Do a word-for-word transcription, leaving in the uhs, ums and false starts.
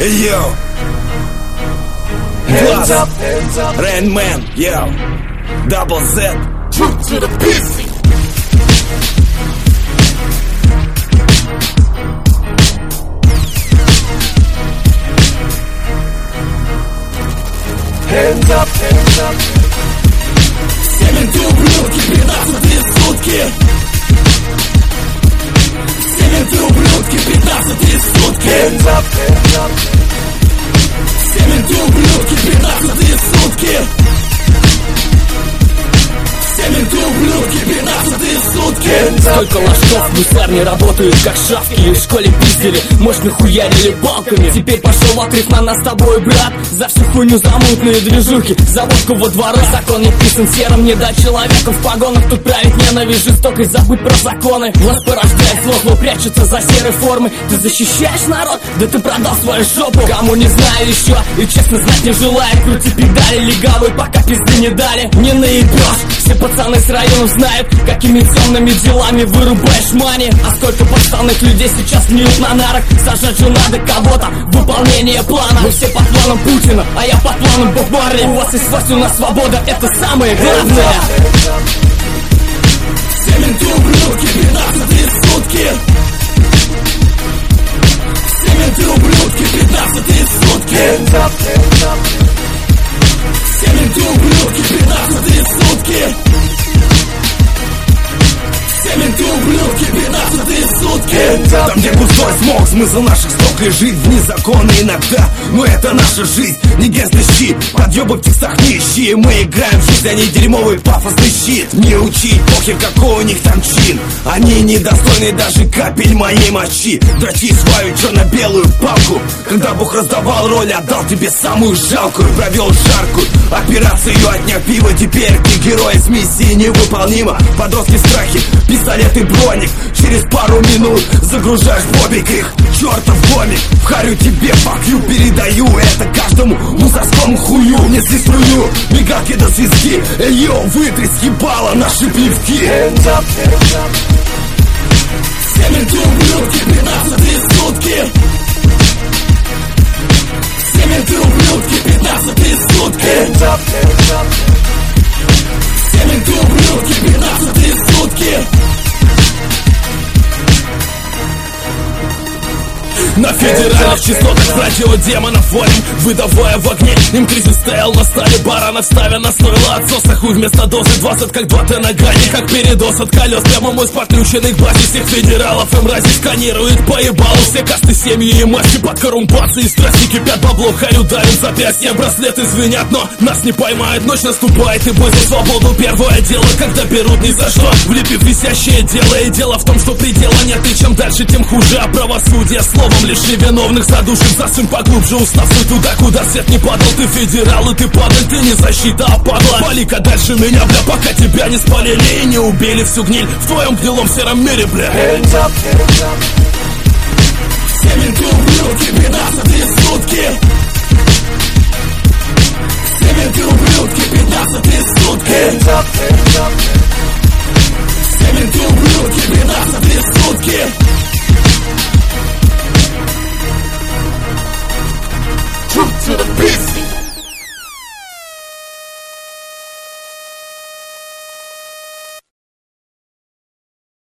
Yo, Hands up, hands up, Rain Man, yo, Double Z, truth to the pussy. Hands up, hands up. Семен ты ублюдки, пятнадцатые сутки. Семен ты ублюдки, пятнадцатые сутки. Hands up, hands up. Семен ты ублюдки, пятнадцатые сутки. Семен ты ублюдки, пятнадцатые сутки. Сколько ложков гусар работают как шавки. И в школе пиздили, может нахуярили палками. Теперь пошел отрыв на нас с тобой, брат. За всю хуйню, за мутные движухи, за водку во дворах. Закон не писан серым, не дать человеку в погонах. Тут править ненависть, жестокость, забыть про законы. Власть порождает зло, зло прячется за серой формой. Ты защищаешь народ? Да ты продал свою жопу. Кому не знаю еще и честно знать не желаю. Крути педали легавые, пока пизды не дали. Не наебешь, все пацаны с районов знают, какими темными делами вырубаешь мани. А сколько подставных людей сейчас гниют на нарах. Сажать же надо кого-то, выполнение плана. Мы все под планом Путина, а я под планом Боб Марли. У вас есть власть, у нас свобода, это самое главное. Семен ты ублюдки, пятнадцатые сутки. Семен ты ублюдки, пятнадцатые сутки. Hands up, hands up. Семен ты ублюдки, пятнадцатые сутки. Семен ты ублюдки, пятнадцатые сутки. Там, где густой смог, смысл наших строк лежит вне закона иногда. Но это наша жизнь, не грязный щит. Подъебы в текстах не ищи. Мы играем в жизнь, а не дерьмовый пафосный щит. Не учить, похер какой у них там чин. Они недостойны даже капель моей мочи. Дрочи свою черно-белую палку. Когда Бог раздавал роль, отдал тебе самую жалкую. Провел жаркую операцию, отняв пиво. Теперь ты герой с миссией невыполнима. Подростки в страхе, пистолет и броник. Через пару минут загружаешь бобик их чертов гомик. В харю тебе факью передаю. Это каждому мусорскому хую. Несли струю, мигалки до свистки. Эй, йоу, вытри съебало наши пивки. Hands up, hands up. Семен ты ублюдки, пятнадцатые сутки. Семен ты ублюдки, пятнадцатые сутки. Hands up, hands up. Семен ты ублюдки, пятнадцатые сутки. На федеральных частотах радио демонов валим, выдавая в огне. Им кризис стоял на столе баранов, ставя на стойло отсоса. Хуй вместо дозы двадцать, как два Т на грани. Как передоз от колес, прямо мой подключенный к базе всех федералов. Им рази сканирует, поебало все касты, семьи и маски. Под коррумпацией страсти кипят, бабло харю давим запястья. Браслеты звенят, но нас не поймают. Ночь наступает и бой за свободу. Первое дело, когда берут ни за что, влепив висящее дело. И дело в том, что предела нет, и чем дальше, тем хуже. А правосудие словом лишь невиновных задушит. Засунь поглубже уставший туда, куда свет не падал. Ты федерал и ты падаль, ты не защита, а падла. Пали-ка дальше меня, бля, пока тебя не спалили и не убили всю гниль в твоем гнилом сером мире, бля. Hands up, hands up. Семен ты ублюдки, пятнадцатые сутки. Семен ты ублюдки, пятнадцатые сутки. Hands up, hands up. Семен ты ублюдки, пятнадцатые